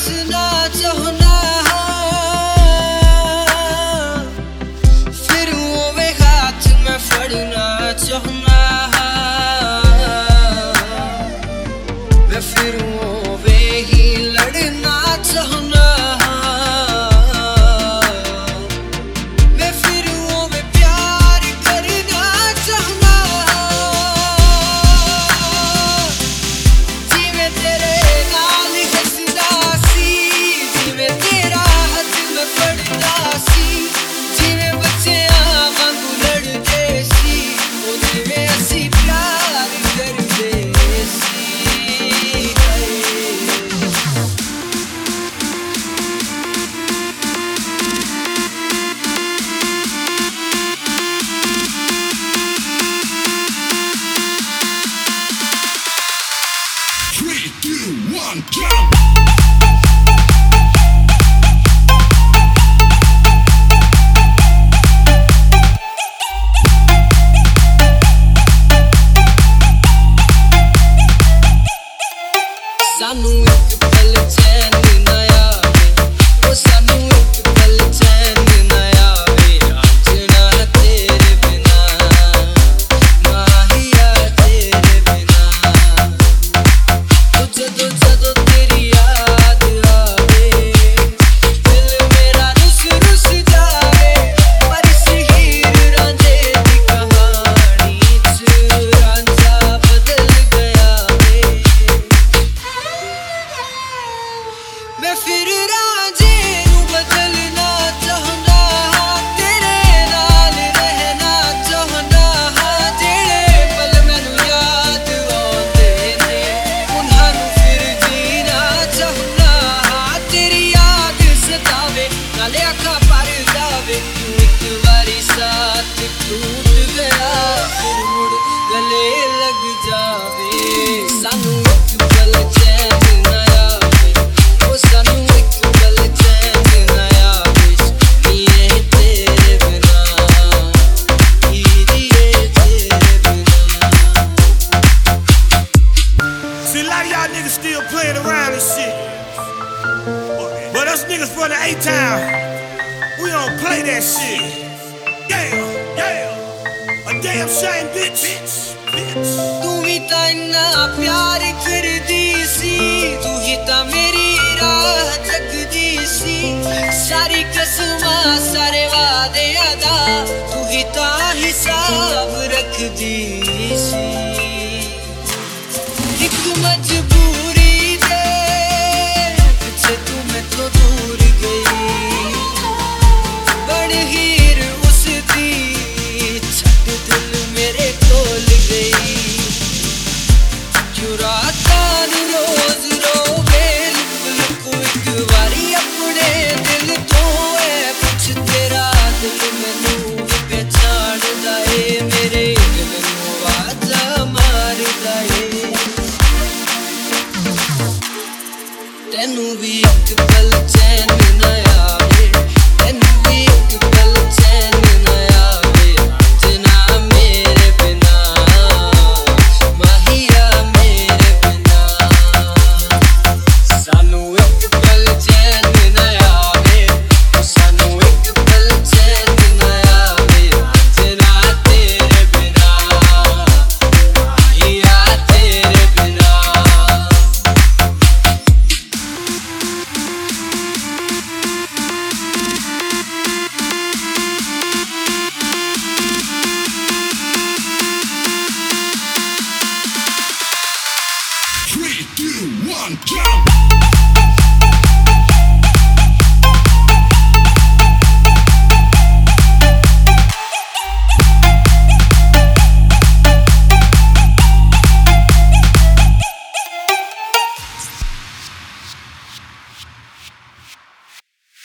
हंसना चाहना, फिर वो वे हाथ में फड़ना चाहना, मैं फिर वो वे ही लड़ना चाहना, मैं फिर वो वे प्यार करना चाहना। जिवें तेरे नाल हंसदा सी, जिवें तेरा हाथ में फड़दा सी, जिवें बच्चियां वांगू लड़दे सी, ओ जिवें असीं प्यार करदे सी। Three, two, one, jump! सानू एक पल चैन ना आवे, ओ सानू एक पल चैन ना आवे, आजना तेरे बिना, माहिया तेरे बिना। जदों जदों तेरी याद आवे, दिल मेरा रुस रुस जावे, पर इस हीर रांझे दी कहानी च रांझा बदल गया वे। मैं फिर रांझे नू बदलना चाहना, तेरे नाल रहना चाहना, जेड़े पल मैनू याद आउंदे ने उन्हां नू फिर जीना चाहना। तेरी याद सतावे नाले अखां भर जावे, एक बारी साथ टूट गया फिर मुड़ गले लग जावे। सानू एक पल चैन ना आवे, ओ सानू एक पल चैन ना आवे, नीए तेरे बिना, हीरिए तेरे बिना। See, a lot of y'all niggas still playing around and shit. But us niggas from the A-Town, we don't play that shit. Yeah, yeah. A damn shame, bitch. तू ही तां इन्ना प्यार करदी सी, तू ही तां मेरी राह जगदी सी, सारी कसमां सारे वादेआं दा तू ही तां हिसाब रखदी सी। एक मजबूरी दे पिछे तू मैथों दूर गई, बन हीर उसदी छड्ड दिल मेरे कोल गई। क्यों रातां नू रोज रोवे लुक लुक एक वारी अपने दिल तो ऐ पुछ, तेरा दिल मैनू भी पहचानदा ए, मेरे दिल नू आवाज़ां मारदा ए। तैनू भी एक पल चैन ना आवे, तैनू भी एक पल चैन ना आवे, आजना मेरे बिना, माहिया मेरे बिना। सानू एक पल चैन ना आवे, ओ सानू एक पल चैन ना आवे, आजना तेरे बिना, माहिया तेरे बिना। Three, two, one, jump!